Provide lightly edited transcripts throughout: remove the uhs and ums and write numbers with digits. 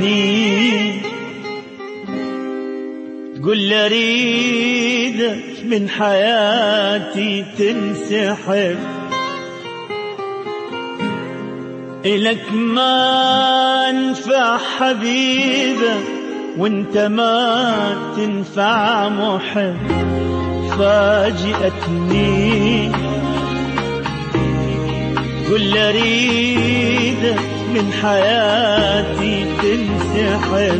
فاجأتني تقول لي أريدك من حياتي تنسحب، إلك ما انفع حبيبة وانت ما تنفع محب. فاجأتني قل لي أريدك من حياتي تنسحب،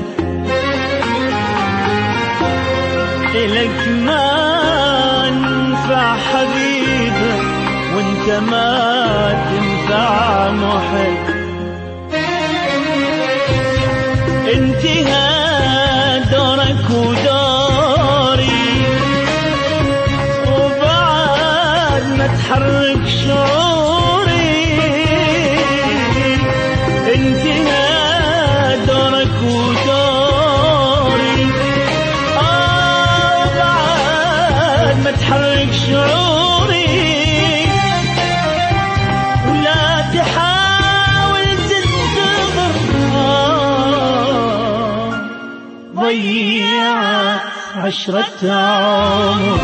إلك ما انفع حبيبة وانت ما تنفع محب. انتهى دورك ودوري وبعد ما تحرك شعوري، انتهى دورك ودوري وبعد ما تحرك شعوري. ولا تحاول تنتظر ضيعت 10 عمر.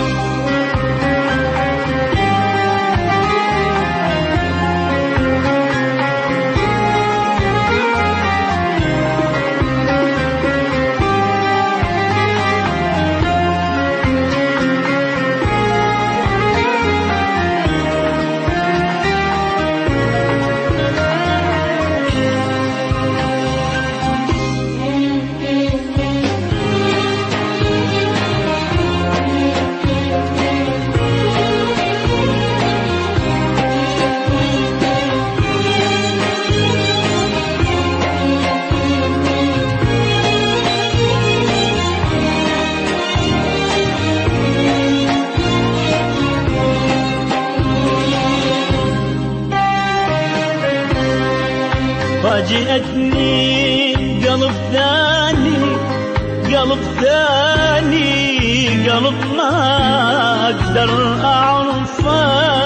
فاجأتني قلب ثاني، قلب ثاني، قلب ما أقدر أعرفه،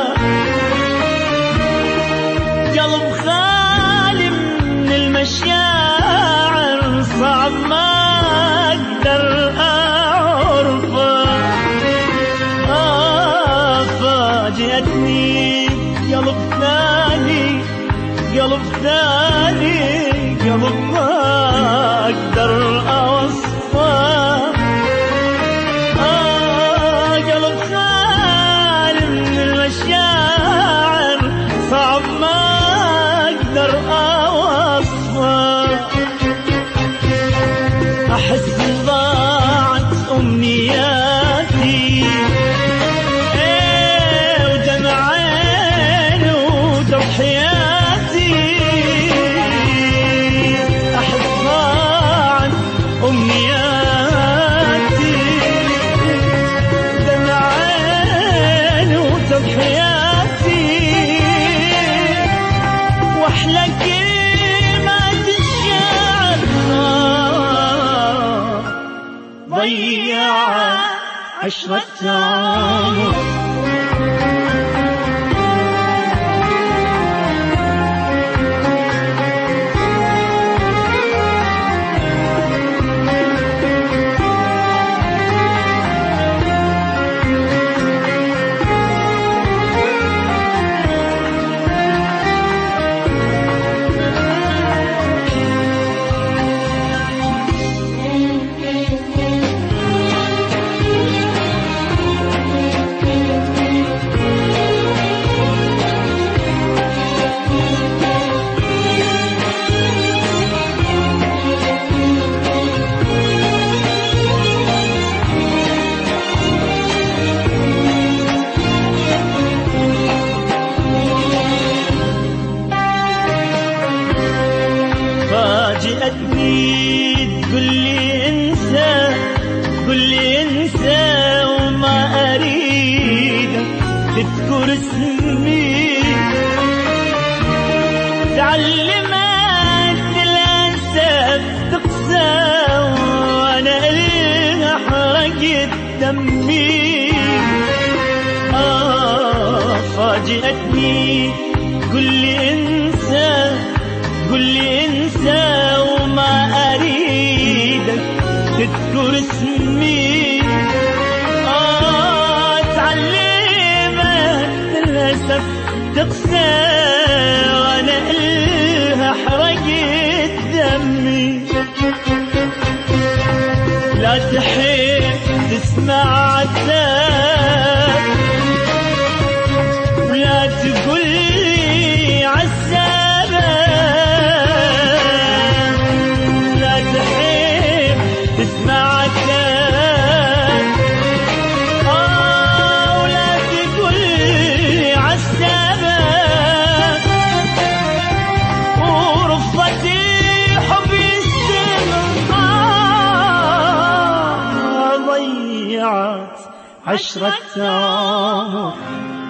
قلب خالي من المشاعر صعب ما أقدر أعرفه. فاجأتني قلب ثاني، قلب ثاني، قلب ما أقدر أوصفه، قلب خالي من المشاعر صعب ما أقدر أوصفه. أحس ضاعت أمنياتي ودمع عيني وتضحياتي، أمنياتي دمع عيني وتضحياتي. وأحلى كلمات الشعر ضيعت 10 عمر. فاجأتني تقول لي انسى، تقول لي انسى وما أريدك تذكر اسمي. تعلمت الأسف تقسى وأنا إلها حرقت دمي. فاجأتني تقول لي انسى، تقول لي انسى وما أريد تقسى وانا الها حرقت دمي. لا تحب تسمع عتاب ولا تقولي عالسبب، لا تحب تسمع عتاب ولا تقولي عالسبب. ورفضتي حب يستمر ضيعت 10 عمر